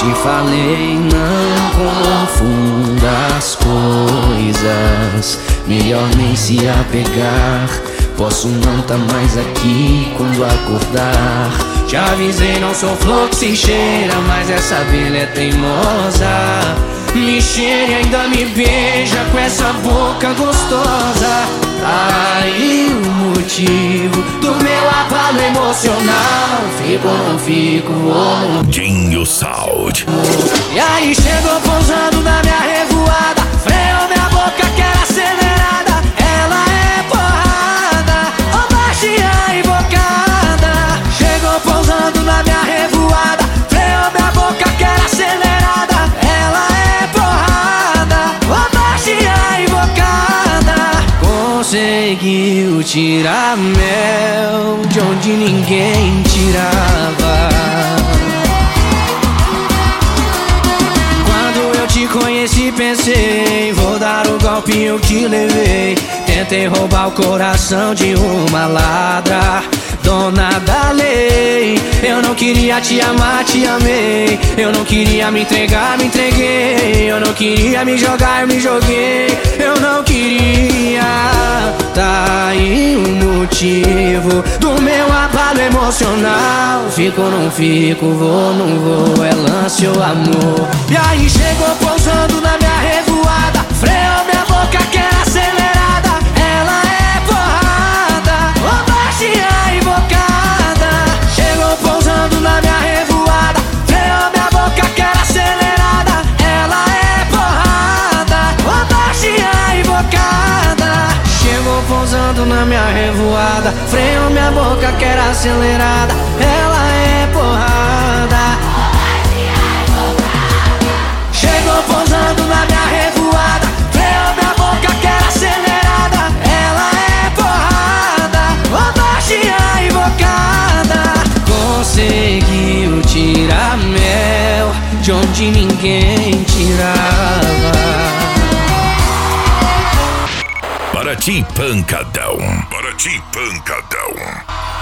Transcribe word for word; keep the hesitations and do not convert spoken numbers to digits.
te falei, não confunda as coisas. Melhor nem se apegar. Posso não tá mais aqui quando acordar. Te avisei, não sou flor que se cheira, mas essa abelha é teimosa. Me cheira e ainda me beija com essa boca gostosa. Aí o motivo do meu abalo emocional. Fico ou não fico, vou não Dinho Sound. E aí chegou pousando na minha revoada. Freou minha boca que era acelerada. Ela é porrada, ô baixinha invocada. Chegou pousando na minha revoada. Freou minha boca que era acelerada. Ela é porrada, ô baixinha invocada. Conseguiu tirar mel de onde ninguém tirava. Te conheci, pensei, vou dar o golpe, eu te levei. Tentei roubar o coração de uma ladra, dona da lei. Eu não queria te amar, te amei. Eu não queria me entregar, me entreguei. Eu não queria me jogar, eu me joguei. Eu não queria. Tá aí o motivo do meu abalo emocional. Fico ou não fico, vou, não vou, é lance ou amor. E aí chegou pousando na minha revoada. Freou minha boca que era acelerada. Ela é porrada, ô baixinha invocada. Chegou pousando na minha revoada. Freou minha boca que era acelerada. Ela é porrada, ô baixinha invocada. Chegou pousando na minha revoada. Freou minha boca que era acelerada. Ela é porrada. Chegou pousando na minha revoada. Freou minha boca que era acelerada. Ela é porrada, ô baixinha invocada. Conseguiu tirar mel de onde ninguém tirava. Para ti, pancadão. Para ti, pancadão.